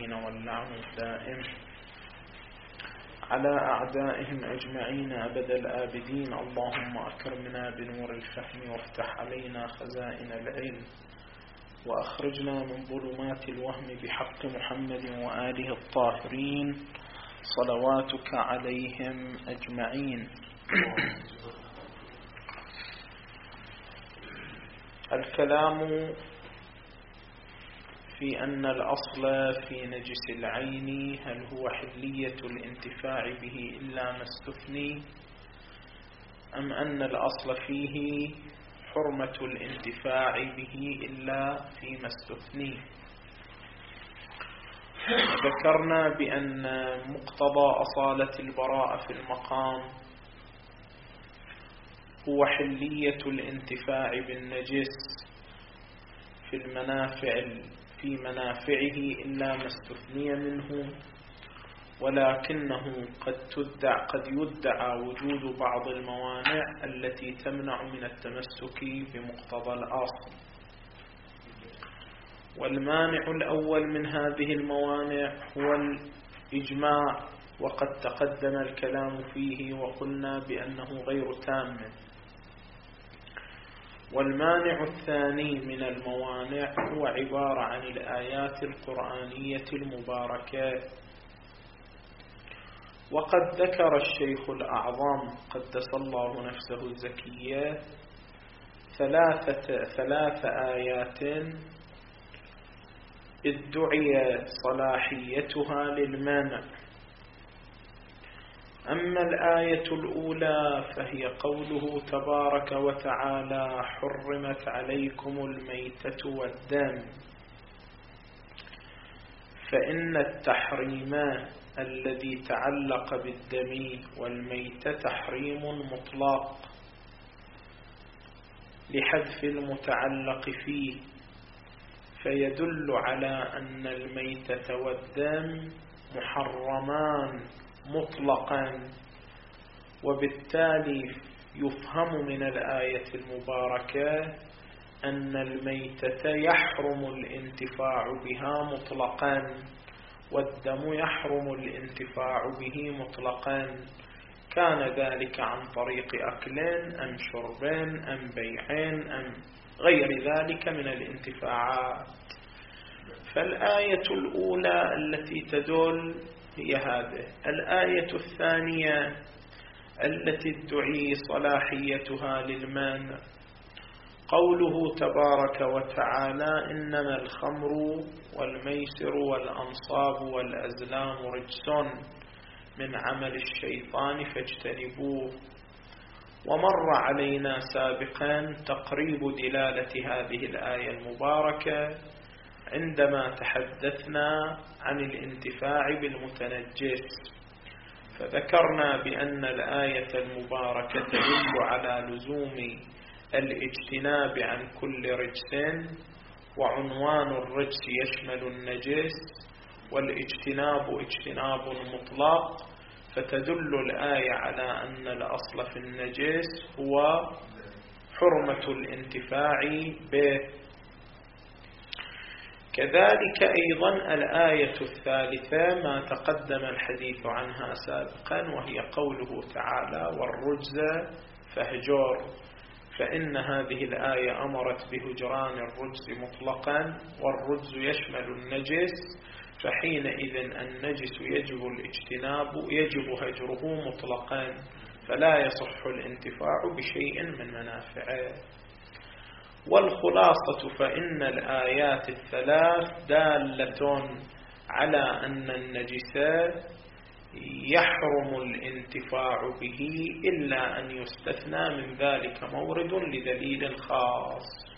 أجمعين، واللعن الدائم على أعدائهم أجمعين أبد الآبدين. اللهم أكرمنا بنور الفهم وافتح علينا خزائن العلم، وأخرجنا من ظلمات الوهم بحق محمد وآله الطاهرين صلواتك عليهم أجمعين. الكلام في أن الأصل في نجس العين هل هو حلية الانتفاع به إلا ما استثني، أم أن الأصل فيه حرمة الانتفاع به إلا فيما استثني. ذكرنا بأن مقتضى أصالة البراءة في المقام هو حلية الانتفاع بالنجس في منافعه إلا ما استثني منه، ولكنه قد يدعى وجود بعض الموانع التي تمنع من التمسك بمقتضى الأصل. والمانع الأول من هذه الموانع هو الإجماع، وقد تقدم الكلام فيه وقلنا بأنه غير تام. والمانع الثاني من الموانع هو عبارة عن الآيات القرآنية المباركة. وقد ذكر الشيخ الأعظم قدس الله نفسه الزكية ثلاث آيات ادعي صلاحيتها للمانع. أما الآية الأولى فهي قوله تبارك وتعالى: حرمت عليكم الميتة والدم. فإن التحريم الذي تعلق بالدم والميتة تحريم مطلق لحذف المتعلق فيه، فيدل على أن الميتة والدم محرمان مطلقا، وبالتالي يفهم من الآية المباركة أن الميتة يحرم الانتفاع بها مطلقا، والدم يحرم الانتفاع به مطلقا، كان ذلك عن طريق أكل أم شرب أم بيع أم غير ذلك من الانتفاعات. فالآية الأولى التي تدل هي هذه. الآية الثانية التي ادعي صلاحيتها للمانع قوله تبارك وتعالى: إنما الخمر والميسر والأنصاب والأزلام رجس من عمل الشيطان فاجتنبوه. ومر علينا سابقا تقريب دلالة هذه الآية المباركة عندما تحدثنا عن الانتفاع بالمتنجس، فذكرنا بأن الآية المباركة تدل على لزوم الاجتناب عن كل رجس، وعنوان الرجس يشمل النجس، والاجتناب اجتناب مطلق، فتدل الآية على أن الأصل في النجس هو حرمة الانتفاع به. كذلك أيضا الآية الثالثة ما تقدم الحديث عنها سابقا، وهي قوله تعالى: والرجز فاهجر. فإن هذه الآية أمرت بهجران الرجز مطلقا، والرجز يشمل النجس، فحينئذ النجس يجب هجره مطلقا، فلا يصح الانتفاع بشيء من منافعه. والخلاصة فإن الآيات الثلاث دالة على أن النجس يحرم الانتفاع به إلا أن يستثنى من ذلك مورد لدليل خاص.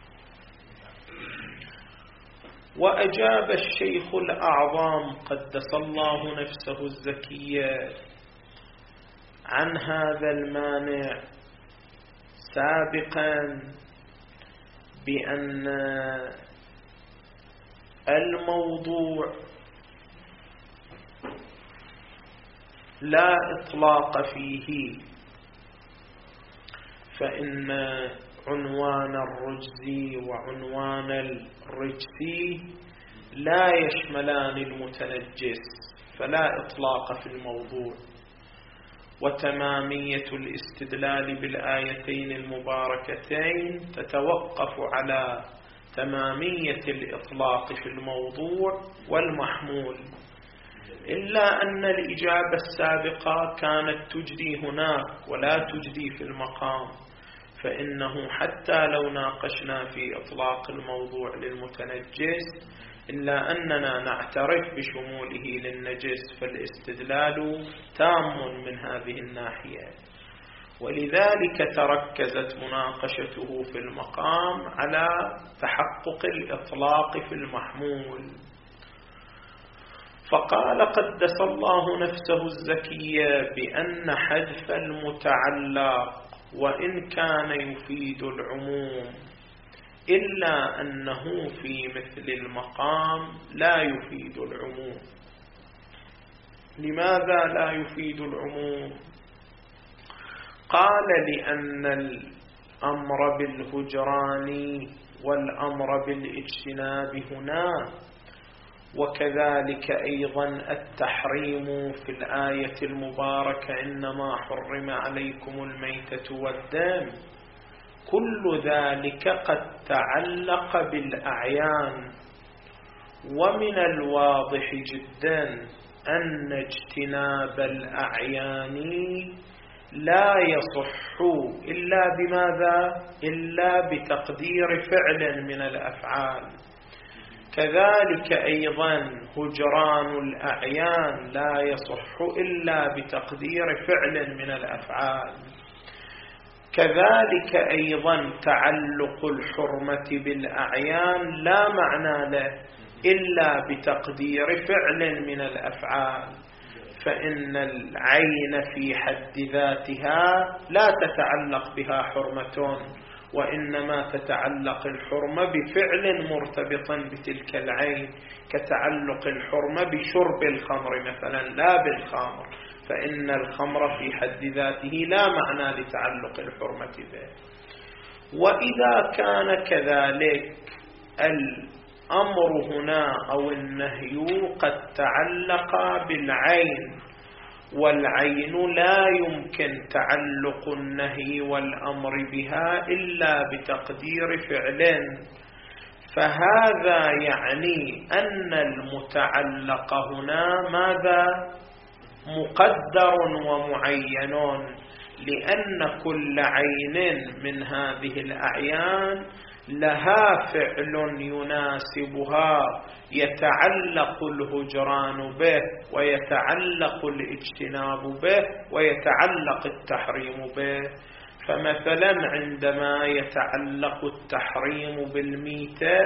وأجاب الشيخ الأعظم قدس الله نفسه الزكية عن هذا المانع سابقا بأن الموضوع لا إطلاق فيه، فإن عنوان الرجز وعنوان الرجس لا يشملان المتنجس فلا إطلاق في الموضوع. وتمامية الاستدلال بالآيتين المباركتين تتوقف على تمامية الإطلاق في الموضوع والمحمول، إلا أن الإجابة السابقة كانت تجدي هناك ولا تجدي في المقام، فإنه حتى لو ناقشنا في إطلاق الموضوع للمتنجس إلا أننا نعترف بشموله للنجس، فالاستدلال تام من هذه الناحية. ولذلك تركزت مناقشته في المقام على تحقق الإطلاق في المحمول. فقال قدس الله نفسه الزكية بأن حذف المتعلق وإن كان يفيد العموم إلا أنه في مثل المقام لا يفيد العموم. لماذا لا يفيد العموم؟ قال لأن الأمر بالهجران والأمر بالاجتناب هنا، وكذلك أيضا التحريم في الآية المباركة إنما حرم عليكم الميتة والدم، كل ذلك قد تعلق بالأعيان. ومن الواضح جدا أن اجتناب الأعيان لا يصح إلا بماذا؟ إلا بتقدير فعل من الأفعال. كذلك أيضا هجران الأعيان لا يصح إلا بتقدير فعل من الأفعال. كذلك أيضا تعلق الحرمة بالأعيان لا معنى له إلا بتقدير فعل من الأفعال، فإن العين في حد ذاتها لا تتعلق بها حرمة، وإنما تتعلق الحرمة بفعل مرتبط بتلك العين، كتعلق الحرمة بشرب الخمر مثلا لا بالخمر، فإن الخمر في حد ذاته لا معنى لتعلق الحرمة به. وإذا كان كذلك الأمر هنا أو النهي قد تعلق بالعين، والعين لا يمكن تعلق النهي والأمر بها إلا بتقدير فعل، فهذا يعني أن المتعلق هنا ماذا؟ مقدر ومعين، لأن كل عين من هذه الأعيان لها فعل يناسبها يتعلق الهجران به ويتعلق الاجتناب به ويتعلق التحريم به. فمثلا عندما يتعلق التحريم بالميتة،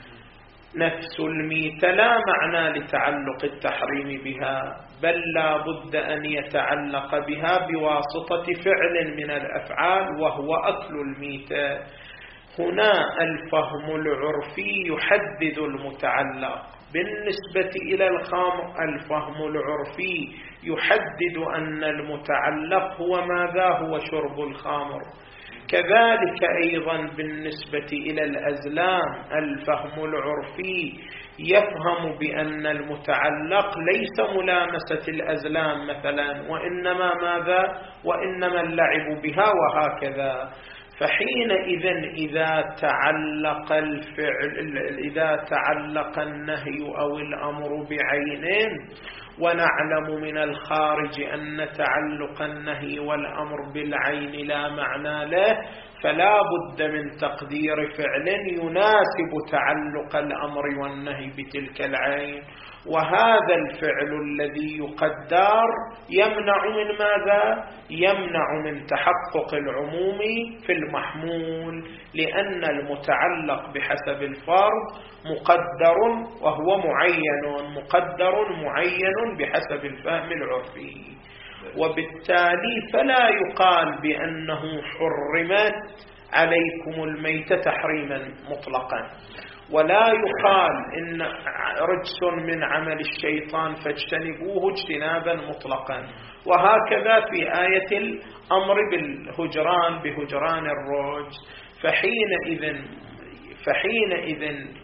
نفس الميتة لا معنى لتعلق التحريم بها، بل لا بد أن يتعلق بها بواسطة فعل من الأفعال وهو أكل الميتة. هنا الفهم العرفي يحدد المتعلق. بالنسبة إلى الخمر الفهم العرفي يحدد أن المتعلق هو ماذا؟ هو شرب الخمر. كذلك أيضا بالنسبة إلى الأزلام الفهم العرفي يفهم بأن المتعلق ليس ملامسة الأزلام مثلا، وإنما ماذا؟ وإنما اللعب بها وهكذا. فحينئذ إذا تعلق الفعل، إذا تعلق النهي أو الأمر بعينين، ونعلم من الخارج أن تعلق النهي والأمر بالعين لا معنى له، فلا بد من تقدير فعل يناسب تعلق الأمر والنهي بتلك العين، وهذا الفعل الذي يقدر يمنع من ماذا؟ يمنع من تحقق العموم في المحمول، لأن المتعلق بحسب الفرض مقدر وهو معين، مقدر معين بحسب الفهم العرفي. وبالتالي فلا يقال بأنه حرمت عليكم الميتة تحريما مطلقا، ولا يقال إن رجس من عمل الشيطان فاجتنبوه اجتنابا مطلقا. وهكذا في آية الأمر بالهجران بهجران الرجس. فحينئذ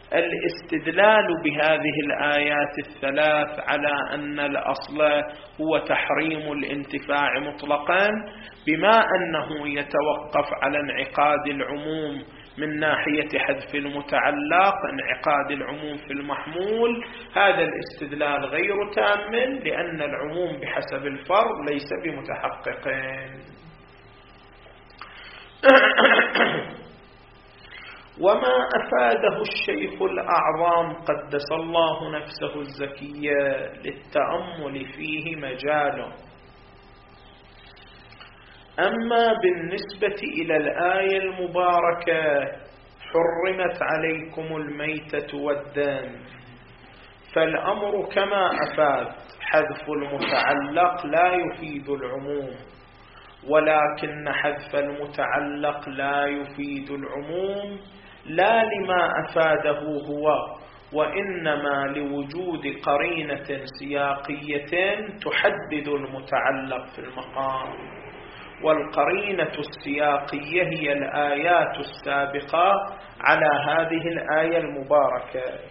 الاستدلال بهذه الآيات الثلاث على أن الأصل هو تحريم الانتفاع مطلقا، بما أنه يتوقف على انعقاد العموم من ناحية حذف المتعلق، انعقاد العموم في المحمول، هذا الاستدلال غير تام، لأن العموم بحسب الفرض ليس بمتحقق. وما أفاده الشيخ الأعظم قدس الله نفسه الزكية للتأمل فيه مجال. أما بالنسبة إلى الآية المباركة حرمت عليكم الميتة والدم، فالأمر كما أفاد حذف المتعلق لا يفيد العموم، ولكن حذف المتعلق لا يفيد العموم لا لما أفاده هو، وإنما لوجود قرينة سياقية تحدد المتعلق في المقام، والقرينة السياقية هي الآيات السابقة على هذه الآية المباركة.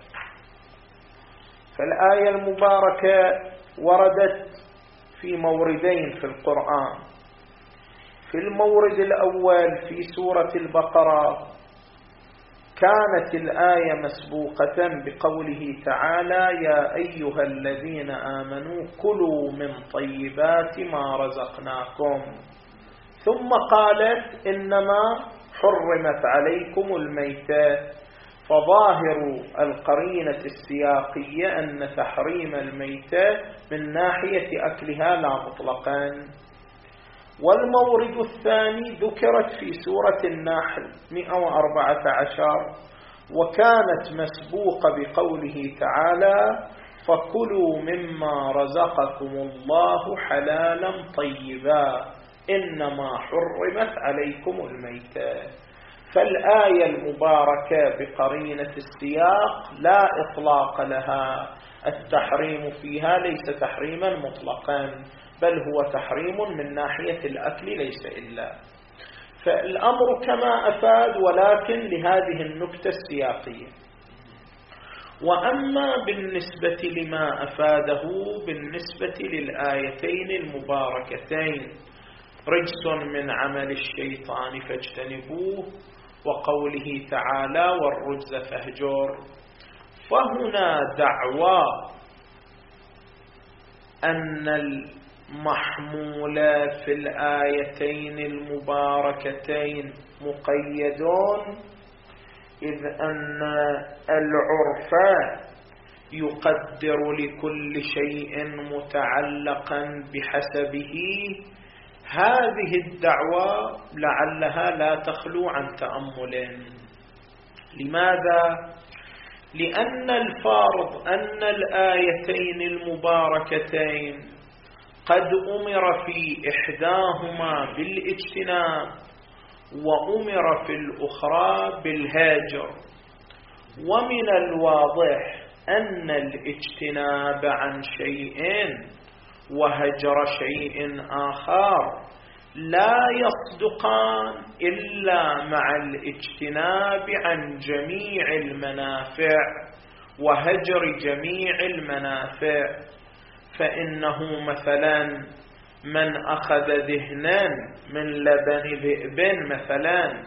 فالآية المباركة وردت في موردين في القرآن. في المورد الأول في سورة البقرة كانت الآية مسبوقة بقوله تعالى: يا أيها الذين آمنوا كلوا من طيبات ما رزقناكم، ثم قالت إنما حرمت عليكم الميتة. فظاهر القرينة السياقية أن تحريم الميتة من ناحية أكلها لا مطلقا. والمورد الثاني ذكرت في سورة النحل 114، وكانت مسبوقة بقوله تعالى: فكلوا مما رزقكم الله حلالا طيبا إنما حرمت عليكم الميتة. فالآية المباركة بقرينة السياق لا إطلاق لها، التحريم فيها ليس تحريما مطلقا، بل هو تحريم من ناحية الأكل ليس إلا. فالأمر كما أفاد، ولكن لهذه النكتة السياقية. وأما بالنسبة لما أفاده بالنسبة للآيتين المباركتين: رجس من عمل الشيطان فاجتنبوه، وقوله تعالى: والرجز فاهجر، فهنا دعوى أن المحمول في الآيتين المباركتين مقيدون، إذ أن العرف يقدر لكل شيء متعلقا بحسبه. هذه الدعوة لعلها لا تخلو عن تأمل. لماذا؟ لأن الفارض أن الآيتين المباركتين قد أمر في إحداهما بالاجتناب وأمر في الأخرى بالهاجر، ومن الواضح أن الاجتناب عن شيء وهجر شيء آخر لا يصدقان إلا مع الاجتناب عن جميع المنافع وهجر جميع المنافع. فإنه مثلا من أخذ ذهنا من لبن ذئب مثلا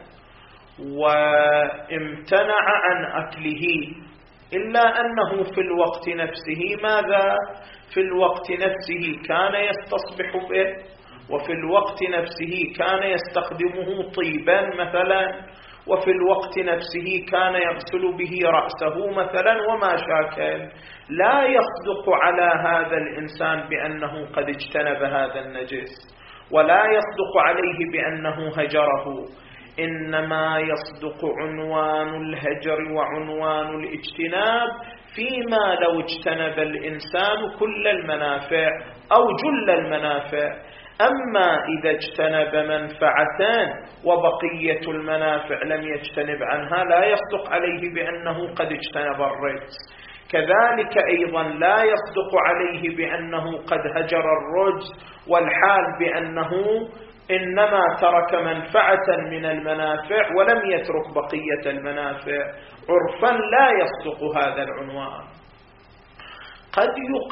وامتنع عن أكله، إلا أنه في الوقت نفسه ماذا؟ في الوقت نفسه كان يستصبح به، وفي الوقت نفسه كان يستخدمه طيبا مثلا، وفي الوقت نفسه كان يغسل به رأسه مثلا وما شاكل. لا يصدق على هذا الإنسان بأنه قد اجتنب هذا النجس، ولا يصدق عليه بأنه هجره، إنما يصدق عنوان الهجر وعنوان الاجتناب فيما لو اجتنب الإنسان كل المنافع أو جل المنافع. أما إذا اجتنب منفعتان وبقية المنافع لم يجتنب عنها لا يصدق عليه بأنه قد اجتنب الرجس. كذلك أيضا لا يصدق عليه بأنه قد هجر الرجس والحال بأنه إنما ترك منفعة من المنافع ولم يترك بقية المنافع. عرفا لا يصدق هذا العنوان. قد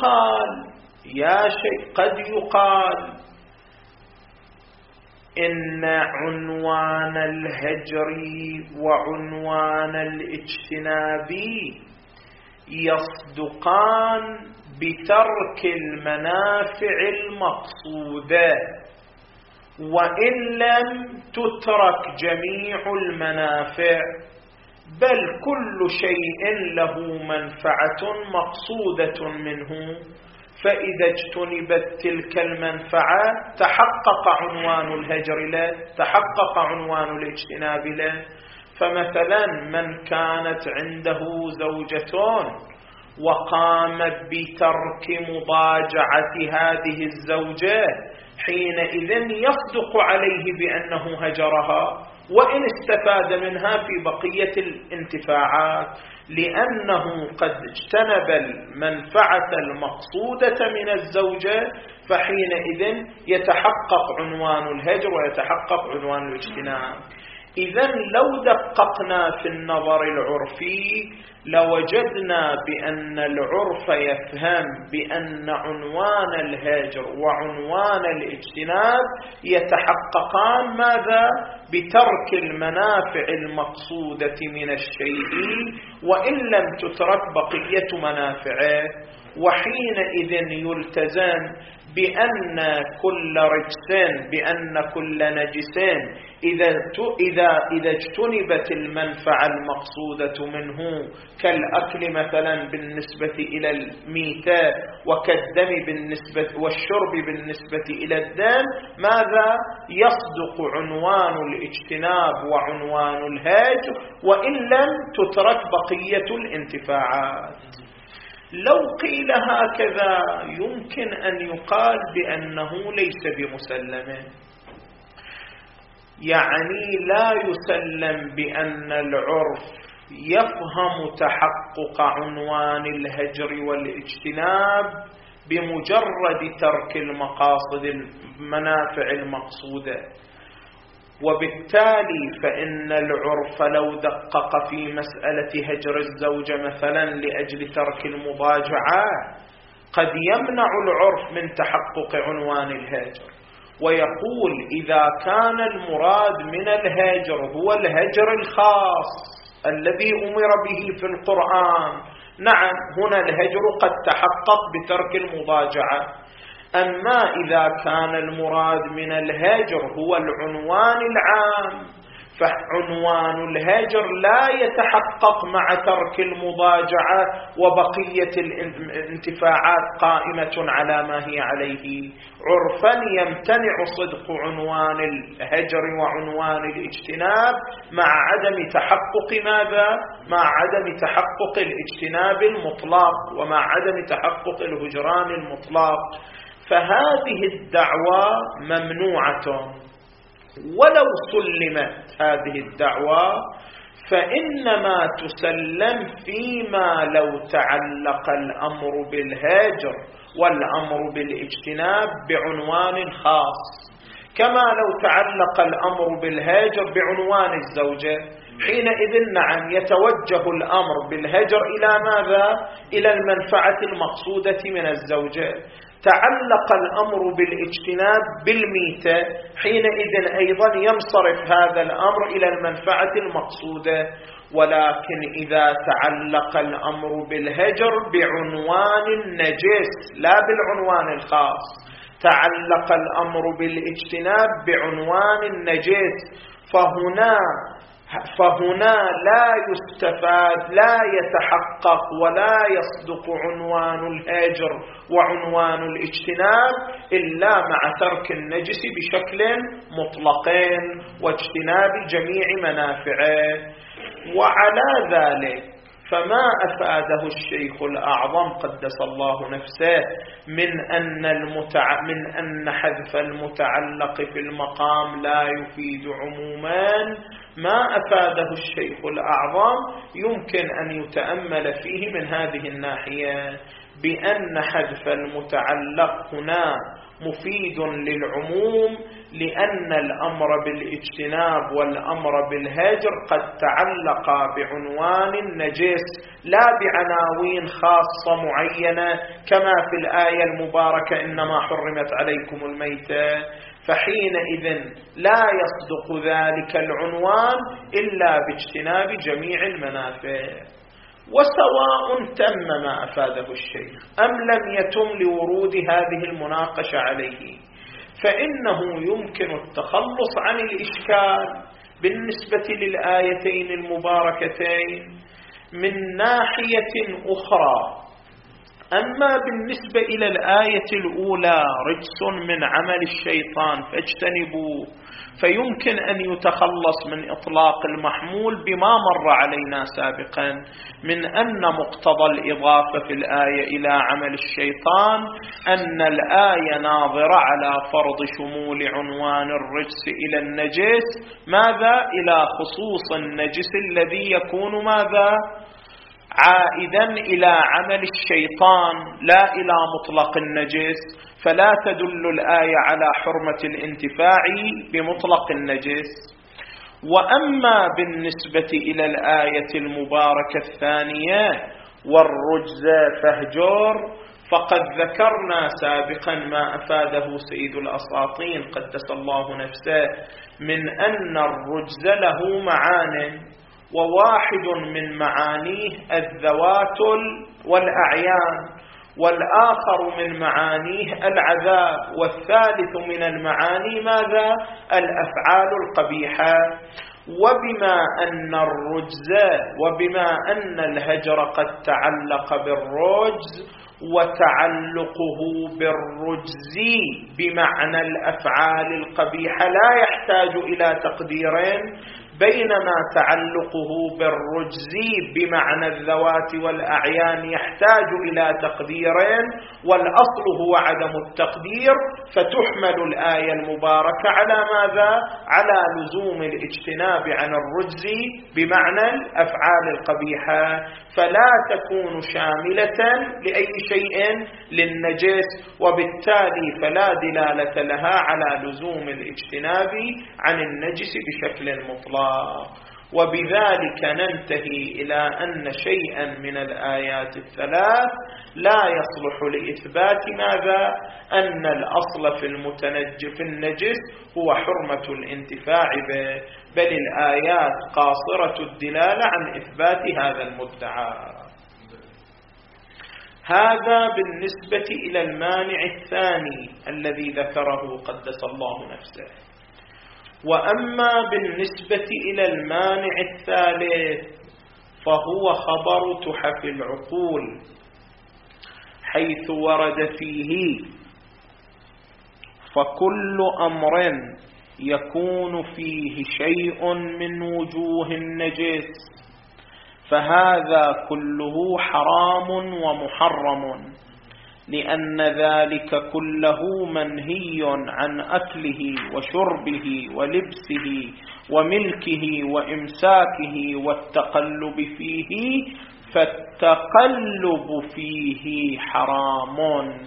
يقال إن عنوان الهجر وعنوان الاجتناب يصدقان بترك المنافع المقصودة، وإن لم تترك جميع المنافع، بل كل شيء له منفعة مقصودة منه، فإذا اجتنبت تلك المنفعة تحقق عنوان الهجر له، تحقق عنوان الاجتناب له. فمثلا من كانت عنده زوجة وقام بترك مضاجعة هذه الزوجة، حينئذ يصدق عليه بأنه هجرها، وإن استفاد منها في بقية الانتفاعات، لأنه قد اجتنب المنفعة المقصودة من الزوجة، فحينئذ يتحقق عنوان الهجر ويتحقق عنوان الاجتناب. إذن لو دققنا في النظر العرفي لوجدنا بأن العرف يفهم بأن عنوان الهجر وعنوان الاجتناب يتحققان ماذا؟ بترك المنافع المقصودة من الشيء، وإن لم تترك بقية منافعه. وحينئذ يلتزم بأن كل رجس، بأن كل نجس إذا اجتنبت المنفعة المقصودة منه، كالأكل مثلا بالنسبة إلى الميتة، وكالدم والشرب بالنسبة إلى الدم، ماذا؟ يصدق عنوان الاجتناب وعنوان الهجر، وإن لم تترك بقية الانتفاعات. لو قيل هكذا يمكن أن يقال بأنه ليس بمسلم، يعني لا يسلم بأن العرف يفهم تحقق عنوان الهجر والاجتناب بمجرد ترك المقاصد المنافع المقصودة. وبالتالي فإن العرف لو دقق في مسألة هجر الزوجة مثلا لأجل ترك المضاجعة قد يمنع العرف من تحقق عنوان الهجر، ويقول إذا كان المراد من الهجر هو الهجر الخاص الذي أمر به في القرآن، نعم هنا الهجر قد تحقق بترك المضاجعة. أما إذا كان المراد من الهجر هو العنوان العام، فعنوان الهجر لا يتحقق مع ترك المضاجعة وبقية الانتفاعات قائمة على ما هي عليه. عرفا يمتنع صدق عنوان الهجر وعنوان الاجتناب مع عدم تحقق ماذا؟ مع عدم تحقق الاجتناب المطلق ومع عدم تحقق الهجران المطلق. فهذه الدعوة ممنوعة. ولو سلمت هذه الدعوة فإنما تسلم فيما لو تعلق الأمر بالهجر والأمر بالاجتناب بعنوان خاص، كما لو تعلق الأمر بالهجر بعنوان الزوجة، حينئذ نعم يتوجه الأمر بالهجر إلى ماذا؟ إلى المنفعة المقصودة من الزوجة. تعلق الأمر بالاجتناب بالميتة، حينئذ أيضا ينصرف هذا الأمر إلى المنفعة المقصودة. ولكن إذا تعلق الأمر بالهجر بعنوان النجس لا بالعنوان الخاص، تعلق الأمر بالاجتناب بعنوان النجس، فهنا لا يستفاد، لا يتحقق ولا يصدق عنوان الهجر وعنوان الاجتناب إلا مع ترك النجس بشكل مطلقين واجتناب جميع منافعه. وعلى ذلك فما أفاده الشيخ الأعظم قدس الله نفسه من أن حذف المتعلق في المقام لا يفيد عموما، ما أفاده الشيخ الأعظم يمكن أن يتأمل فيه من هذه الناحية، بأن حذف المتعلق هنا مفيد للعموم، لأن الأمر بالاجتناب والأمر بالهجر قد تعلق بعنوان النجس لا بعناوين خاصة معينة، كما في الآية المباركة إنما حرمت عليكم الميتة، فحينئذ لا يصدق ذلك العنوان إلا باجتناب جميع المنافع. وسواء تم ما أفاده الشيخ أم لم يتم لورود هذه المناقشة عليه، فإنه يمكن التخلص عن الإشكال بالنسبة للآيتين المباركتين من ناحية أخرى. أما بالنسبة إلى الآية الأولى رجس من عمل الشيطان فاجتنبوه، فيمكن أن يتخلص من إطلاق المحمول بما مر علينا سابقا من أن مقتضى الإضافة في الآية إلى عمل الشيطان أن الآية ناظرة على فرض شمول عنوان الرجس إلى النجس ماذا؟ إلى خصوص النجس الذي يكون ماذا؟ عائدا إلى عمل الشيطان لا إلى مطلق النجس، فلا تدل الآية على حرمة الانتفاع بمطلق النجس. وأما بالنسبة إلى الآية المباركة الثانية والرجز فاهجر، فقد ذكرنا سابقا ما أفاده سيد الأساطين قدس الله نفسه من أن الرجز له معان، وواحد من معانيه الذوات والأعيان، والآخر من معانيه العذاب، والثالث من المعاني ماذا؟ الأفعال القبيحة. وبما أن الهجر قد تعلق بالرجز، وتعلقه بالرجز بمعنى الأفعال القبيحة لا يحتاج إلى تقديرين، بينما تعلقه بالرجز بمعنى الذوات والأعيان يحتاج إلى تقديرين، والأصل هو عدم التقدير، فتحمل الآية المباركة على ماذا؟ على لزوم الاجتناب عن الرجز بمعنى الأفعال القبيحة، فلا تكون شاملة لأي شيء للنجس، وبالتالي فلا دلالة لها على لزوم الاجتناب عن النجس بشكل مطلق. وبذلك ننتهي إلى أن شيئا من الآيات الثلاث لا يصلح لإثبات ماذا؟ أن الأصل في النجس هو حرمة الانتفاع به، بل الآيات قاصرة الدلالة عن إثبات هذا المدعى. هذا بالنسبة إلى المانع الثاني الذي ذكره قدس الله نفسه. وأما بالنسبة إلى المانع الثالث فهو خبر تحف العقول، حيث ورد فيه فكل أمر يكون فيه شيء من وجوه النجس فهذا كله حرام ومحرم، لأن ذلك كله منهي عن أكله وشربه ولبسه وملكه وإمساكه والتقلب فيه، فالتقلب فيه حرام.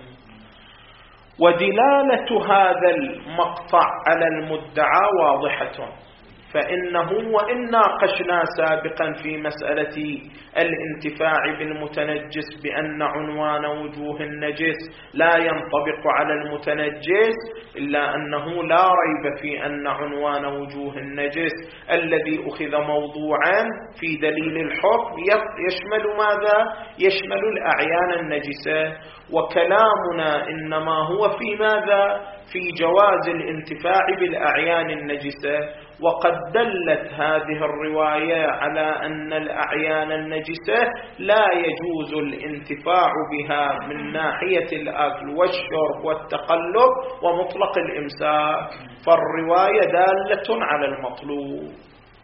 ودلالة هذا المقطع على المدعى واضحة، فإنه وإن ناقشنا سابقا في مسألة الانتفاع بالمتنجس بأن عنوان وجوه النجس لا ينطبق على المتنجس، إلا أنه لا ريب في أن عنوان وجوه النجس الذي أخذ موضوعا في دليل الحكم يشمل ماذا؟ يشمل الأعيان النجسة، وكلامنا إنما هو في ماذا؟ في جواز الانتفاع بالأعيان النجسة. وقد دلت هذه الرواية على أن الأعيان النجسة لا يجوز الانتفاع بها من ناحية الأكل والشرب والتقلب ومطلق الإمساك، فالرواية دالة على المطلوب.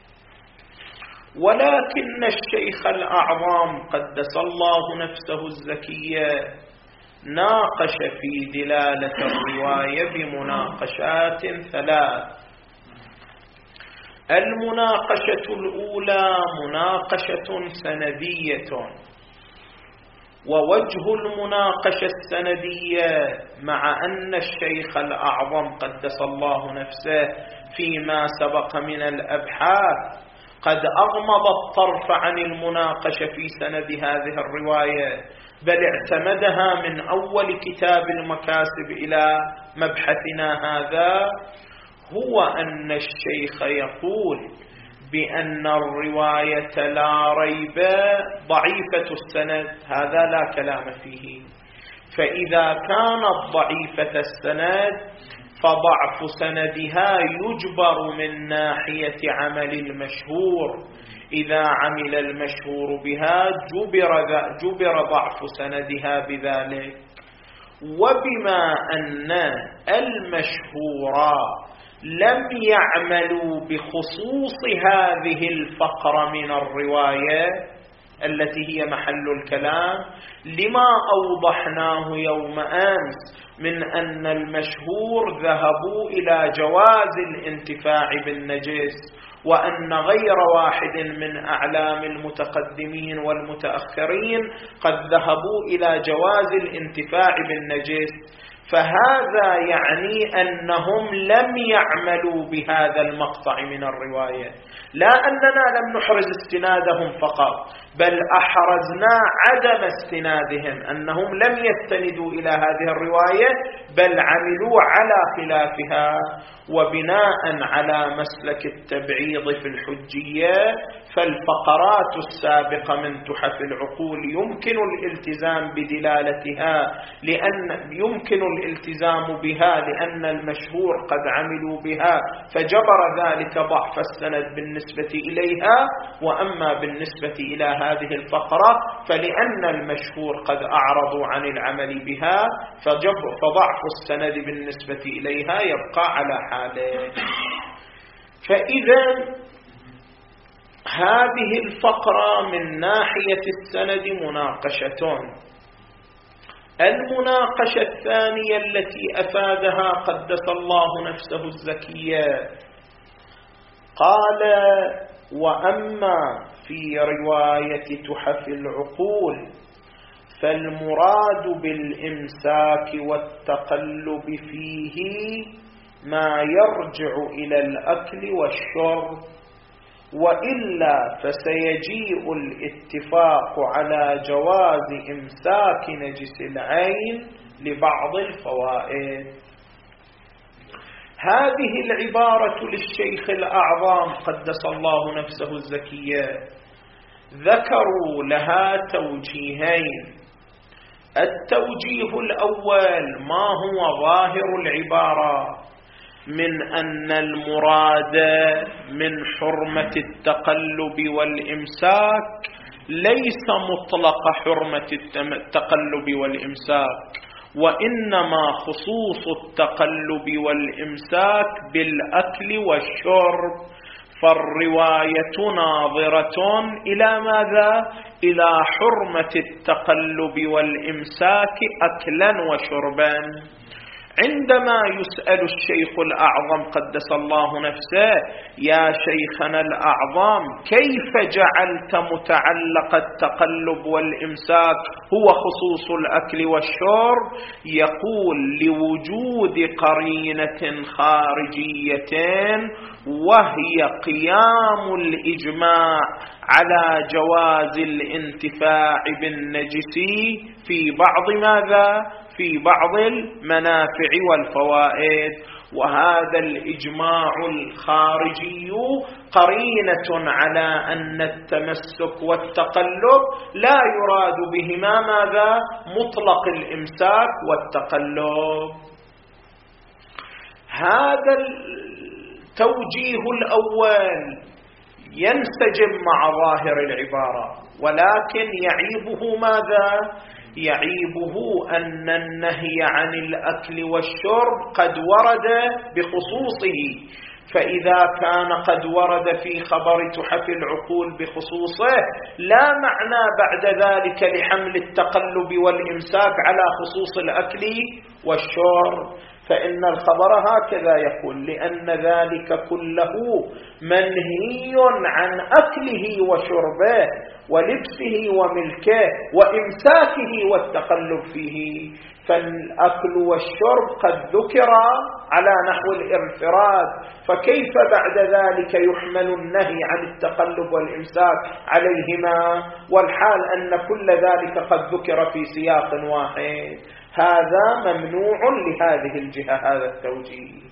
ولكن الشيخ الأعظم قدس الله نفسه الزكية ناقش في دلالة الرواية بمناقشات ثلاث. المناقشة الأولى مناقشة سندية، ووجه المناقشة السندية مع أن الشيخ الأعظم قدس الله نفسه فيما سبق من الأبحاث قد أغمض الطرف عن المناقشة في سند هذه الرواية، بل اعتمدها من أول كتاب المكاسب إلى مبحثنا هذا، هو أن الشيخ يقول بأن الرواية لا ريب ضعيفة السند، هذا لا كلام فيه. فإذا كانت ضعيفة السند فضعف سندها يجبر من ناحية عمل المشهور، إذا عمل المشهور بها جبر ضعف سندها بذلك. وبما أن المشهور لم يعملوا بخصوص هذه الفقرة من الرواية التي هي محل الكلام، لما أوضحناه يوم أمس من أن المشهور ذهبوا إلى جواز الانتفاع بالنجس، وأن غير واحد من أعلام المتقدمين والمتأخرين قد ذهبوا إلى جواز الانتفاع بالنجس، فهذا يعني أنهم لم يعملوا بهذا المقطع من الرواية، لا أننا لم نحرز استنادهم فقط، بل أحرزنا عدم استنادهم، أنهم لم يستندوا إلى هذه الرواية بل عملوا على خلافها. وبناء على مسلك التبعيض في الحجية فالفقرات السابقة من تحف العقول يمكن الالتزام بدلالتها، يمكن الالتزام بها لأن المشهور قد عملوا بها، فجبر ذلك ضعف السند بالنسبة إليها. وأما بالنسبة إلى هذه الفقرة فلأن المشهور قد أعرضوا عن العمل بها فضعف السند بالنسبة إليها يبقى على حاله. فإذا هذه الفقرة من ناحية السند مناقشة. المناقشة الثانية التي أفادها قدس الله نفسه الزكية قال: وأما في رواية تحف العقول فالمراد بالإمساك والتقلب فيه ما يرجع إلى الأكل والشرب، وإلا فسيجيء الاتفاق على جواز إمساك نجس العين لبعض الفوائد. هذه العبارة للشيخ الأعظم قدس الله نفسه الزكية ذكروا لها توجيهين. التوجيه الأول ما هو ظاهر العبارة من أن المراد من حرمة التقلب والإمساك ليس مطلق حرمة التقلب والإمساك، وإنما خصوص التقلب والإمساك بالأكل والشرب، فالرواية ناظرة إلى ماذا؟ إلى حرمة التقلب والإمساك أكلا وشربا. عندما يسأل الشيخ الأعظم قدس الله نفسه: يا شيخنا الأعظم كيف جعلت متعلق التقلب والإمساك هو خصوص الأكل والشرب؟ يقول: لوجود قرينة خارجية وهي قيام الإجماع على جواز الانتفاع بالنجس في بعض ماذا؟ في بعض المنافع والفوائد. وهذا الإجماع الخارجي قرينة على أن التمسك والتقلب لا يراد بهما ماذا؟ مطلق الإمساك والتقلب. هذا التوجيه الأول ينسجم مع ظاهر العبارة، ولكن يعيبه ماذا؟ يعيبه أن النهي عن الأكل والشرب قد ورد بخصوصه، فإذا كان قد ورد في خبر تحف العقول بخصوصه لا معنى بعد ذلك لحمل التقلب والإمساك على خصوص الأكل والشرب. فإن الخبر هكذا يقول: لأن ذلك كله منهي عن أكله وشربه ولبسه وملكه وإمساكه والتقلب فيه. فالأكل والشرب قد ذكر على نحو الانفراد، فكيف بعد ذلك يحمل النهي عن التقلب والإمساك عليهما والحال أن كل ذلك قد ذكر في سياق واحد؟ هذا ممنوع لهذه الجهة، هذا التوجيه.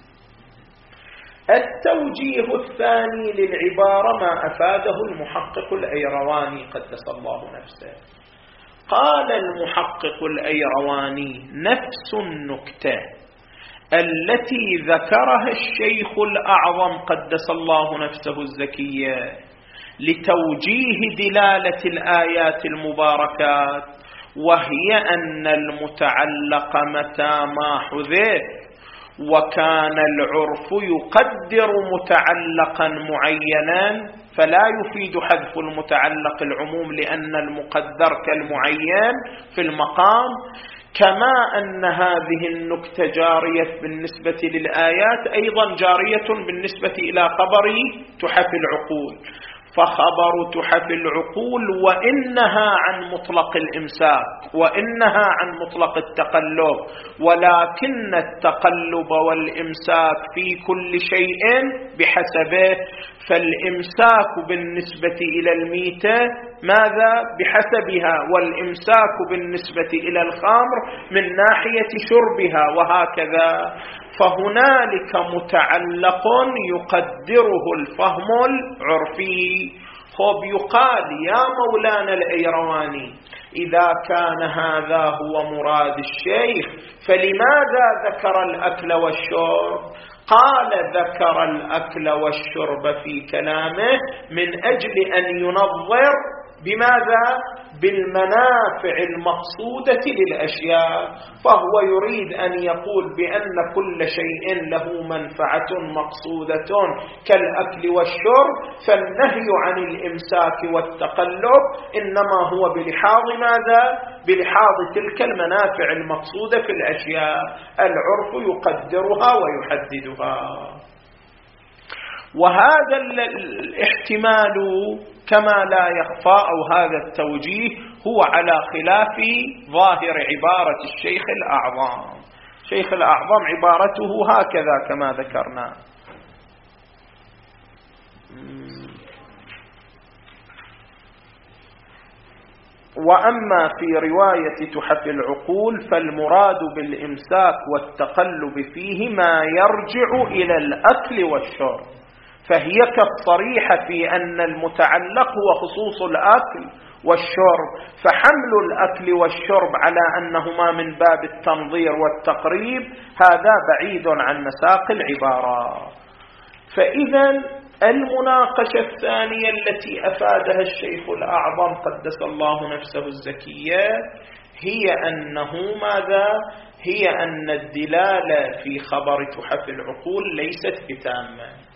التوجيه الثاني للعبارة ما أفاده المحقق الأيرواني قدس الله نفسه. قال المحقق الأيرواني: نفس النكتة التي ذكرها الشيخ الأعظم قدس الله نفسه الزكية لتوجيه دلالة الآيات المباركات، وهي أن المتعلق متى ما حذف وكان العرف يقدر متعلقا معينا فلا يفيد حذف المتعلق العموم، لأن المقدر كالمعين في المقام، كما أن هذه النكتة جارية بالنسبة للآيات أيضا جارية بالنسبة إلى خبر تحف العقول. فخبر تحف العقول وإنها عن مطلق الإمساك وإنها عن مطلق التقلب، ولكن التقلب والإمساك في كل شيء بحسبه. فالإمساك بالنسبة إلى الميتة ماذا؟ بحسبها، والإمساك بالنسبة إلى الخمر من ناحية شربها، وهكذا. فهنالك متعلق يقدره الفهم العرفي. خب يقال يا مولانا الأيرواني: إذا كان هذا هو مراد الشيخ فلماذا ذكر الأكل والشرب؟ قال: ذكر الأكل والشرب في كلامه من أجل أن ينظر بماذا؟ بالمنافع المقصودة للأشياء. فهو يريد أن يقول بأن كل شيء له منفعة مقصودة كالأكل والشرب، فالنهي عن الإمساك والتقلب إنما هو بلحاظ ماذا؟ بلحاظ تلك المنافع المقصودة في الأشياء، العرف يقدرها ويحددها. وهذا الاحتمال كما لا يخفى، أو هذا التوجيه هو على خلاف ظاهر عبارة الشيخ الأعظم. الشيخ الأعظم عبارته هكذا كما ذكرنا. وأما في رواية تحف العقول فالمراد بالإمساك والتقلب فيه ما يرجع إلى الأكل والشرب، فهي كالصريحة في أن المتعلق هو خصوص الأكل والشرب، فحمل الأكل والشرب على أنهما من باب التنظير والتقريب هذا بعيد عن مساق العبارة. فإذا المناقشة الثانية التي أفادها الشيخ الأعظم قدس الله نفسه الزكية هي أنه ماذا؟ هي أن الدلالة في خبر تحف العقول ليست بتامة.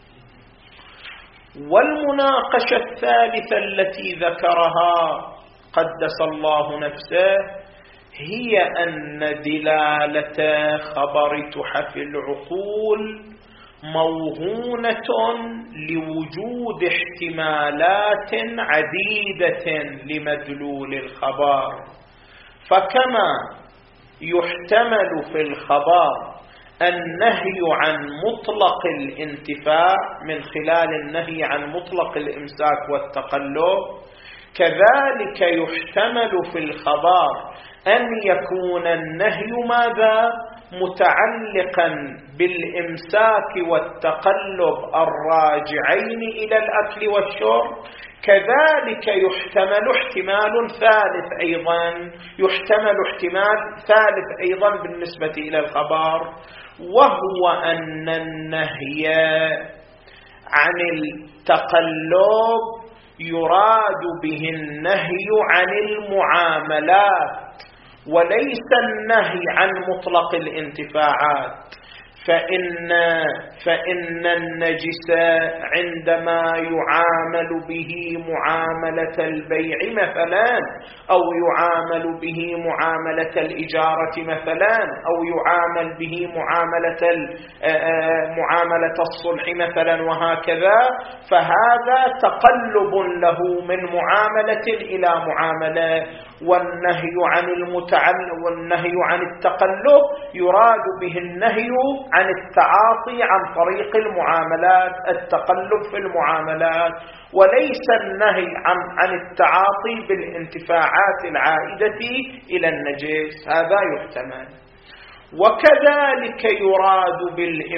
والمناقشة الثالثة التي ذكرها قدس الله نفسه هي أن دلالة خبر تحف العقول موهونة لوجود احتمالات عديدة لمدلول الخبر. فكما يحتمل في الخبر النهي عن مطلق الانتفاع من خلال النهي عن مطلق الإمساك والتقلب، كذلك يحتمل في الخبر أن يكون النهي ماذا؟ متعلقا بالإمساك والتقلب الراجعين إلى الأكل والشرب. كذلك يحتمل احتمال ثالث أيضا بالنسبة إلى الخبر، وهو أن النهي عن التقلب يراد به النهي عن المعاملات وليس النهي عن مطلق الانتفاعات. فإن النجس عندما يعامل به معاملة البيع مثلا، أو يعامل به معاملة الإجارة مثلا، أو يعامل به معاملة الصلح مثلا وهكذا، فهذا تقلب له من معاملة إلى معاملة. والنهي عن التقلب يراد به النهي عن التعاطي عن طريق المعاملات، التقلب في المعاملات، وليس النهي عن التعاطي بالانتفاعات العائدة إلى النجس. هذا يحتمل. وكذلك يراد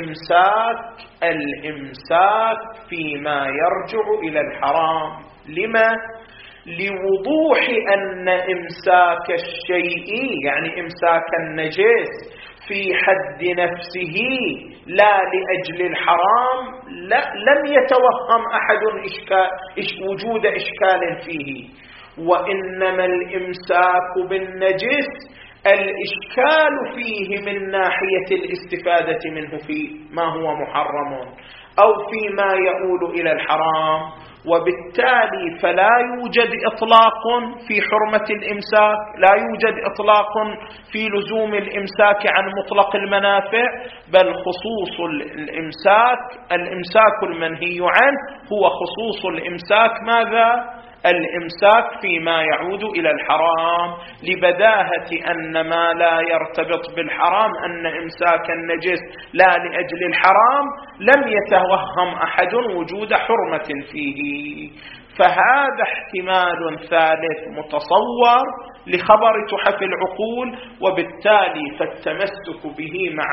الإمساك فيما يرجع إلى الحرام. لما؟ لوضوح أن إمساك الشيء يعني إمساك النجس في حد نفسه لا لأجل الحرام لم يتوهم أحد وجود إشكال فيه، وإنما الإمساك بالنجس الإشكال فيه من ناحية الاستفادة منه في ما هو محرم أو فيما يؤول إلى الحرام، وبالتالي فلا يوجد إطلاق في حرمة الإمساك، لا يوجد إطلاق في لزوم الإمساك عن مطلق المنافع، بل خصوص الإمساك المنهي عنه هو خصوص الإمساك ماذا؟ الإمساك فيما يعود إلى الحرام، لبداهة أن ما لا يرتبط بالحرام أن إمساك النجس لا لأجل الحرام لم يتوهم أحد وجود حرمة فيه. فهذا احتمال ثالث متصور لخبر تحف العقول، وبالتالي فالتمسك به مع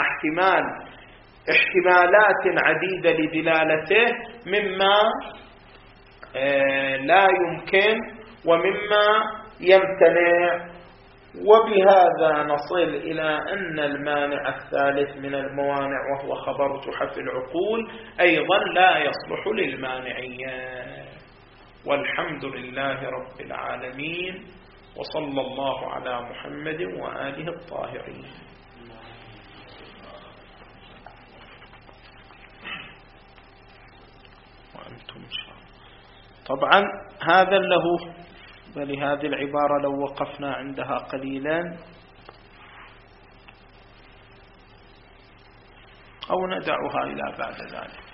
احتمالات عديدة لدلالته مما لا يمكن ومما يمتنع. وبهذا نصل إلى أن المانع الثالث من الموانع وهو خبر تحف العقول أيضا لا يصلح للمانعية. والحمد لله رب العالمين، وصلى الله على محمد وآله الطاهرين. وأنتم طبعا هذا له، ولهذه العبارة لو وقفنا عندها قليلا أو ندعها إلى بعد ذلك.